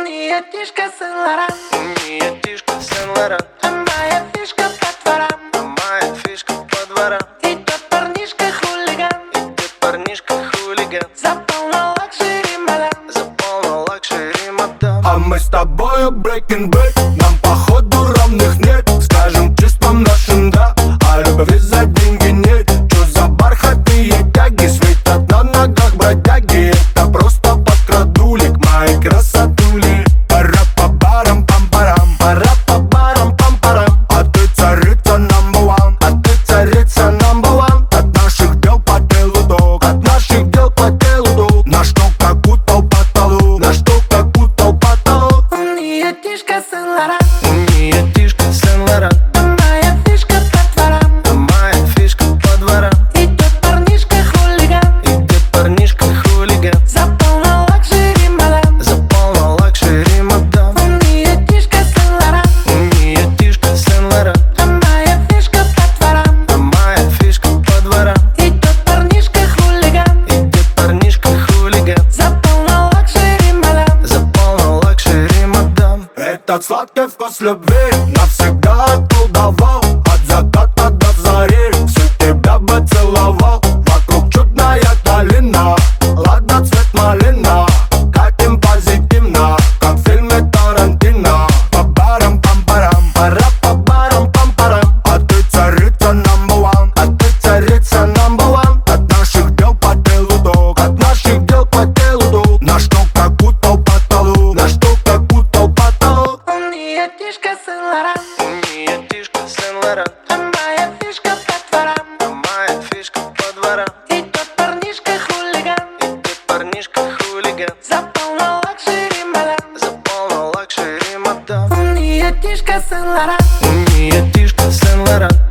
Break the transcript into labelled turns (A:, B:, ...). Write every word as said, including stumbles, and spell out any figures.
A: Уния тишка Сен-Лоран,
B: Уния тишка Сен-Лоран,
A: а моя фишка по дворам,
B: а моя фишка по дворам.
A: Идет парнишка хулиган,
B: Идет парнишка хулиган,
A: запал на лакшери мадам,
B: запал на лакшери мадам.
C: А мы с тобою breaking bad, нам походу равных нет. Скажем чистом нашим да, а любви за деньги нет. Чё за бархатные тяги, светят на ногах бродяги. Это просто подкрадулик, мои красотули. Пора по барам, пам-парам, пора по барам, пам-парам. А ты царица number one, а ты царица number one. От наших дел по делу долг, от наших дел по делу долг. На что как утал потолок, на что как утал потолок.
A: Уния тишка Сен-Лоран,
B: Уния тишка Сен-Лоран,
A: а моя фишка по дворам,
B: а моя фишка по дворам.
A: Идет парнишка хулиган,
B: Идет парнишка хулиган,
A: запал на лакшери мадам,
B: запал на лакшери мадам.
A: Уния тишка Сен-Лоран,
B: Уния тишка Сен-Лоран,
A: а моя фишка по дворам,
B: а моя фишка по дворам.
A: Идет парнишка хулиган,
B: Идет парнишка хулиган,
A: запал на лакшери мадам,
B: запал на лакшери мадам.
C: Этот сладкий вкус любви навсегда околдовал. От заката до зари всю тебя бы целовал. Вокруг чудная долина, ладно цвет малина. Катим позитивно, как в фильме Тарантино. По барам, пам-парам, пора по барам, пам-парам. А ты царица number one, а ты царица number one. От наших дел по делу долг, от наших дел по делу долг. На что как утал потолок, на что как утал потолок.
A: Уния тишка Сен-Лоран,
B: Уния тишка Сен-Лоран,
A: а моя фишка по дворам,
B: а моя фишка по дворам.
A: Идет парнишка хулиган,
B: Идет парнишка хулиган,
A: запал на лакшери мадам,
B: запал на лакшери мадам.
A: Уния тишка Сен-Лоран,
B: Уния тишка Сен-Лоран,